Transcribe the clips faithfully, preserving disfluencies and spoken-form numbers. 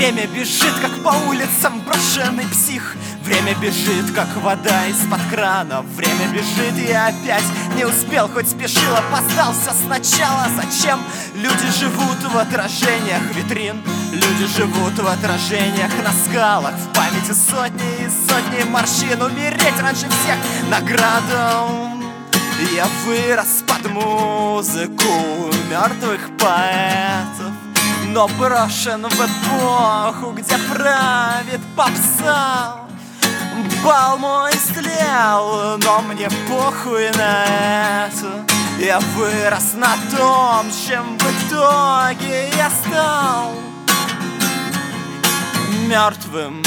Время бежит, как по улицам брошенный псих. Время бежит, как вода из-под крана. Время бежит, и я опять не успел, хоть спешил, опоздался сначала. Зачем? Люди живут в отражениях витрин. Люди живут в отражениях на скалах. В памяти сотни и сотни морщин. Умереть раньше всех наградам. Я вырос под музыку мертвых поэтов, но брошен в эпоху, где правит попса. Бал мой истлел, но мне похуй на это. Я вырос на том, чем в итоге я стал мертвым.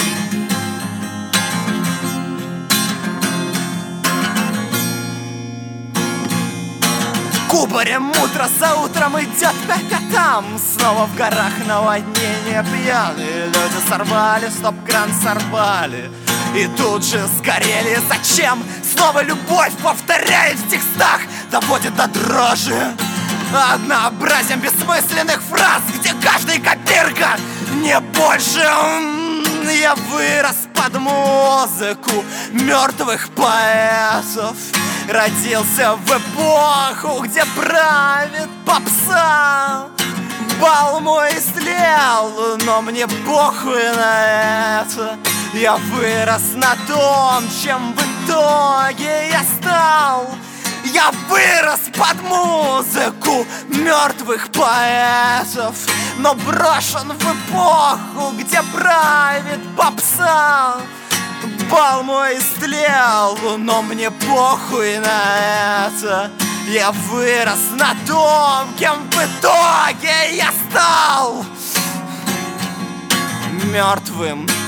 Кубарем утро за утром идет по пятам. Снова в горах наводнение, пьяные люди сорвали, стоп-кран сорвали и тут же сгорели. Зачем? Снова любовь повторяет в текстах, доводит до дрожи однообразием бессмысленных фраз, где каждая копирка не больше. Я вырос под музыку мертвых поэтов. Родился в эпоху, где правит попса. Бал мой истлел, но мне похуй на это. Я вырос на том, чем в итоге я стал. Я вырос под музыку мертвых поэтов, но брошен в эпоху, где правит попса. Бал мой истлел, но мне похуй на это. Я вырос на том, кем в итоге я стал мертвым.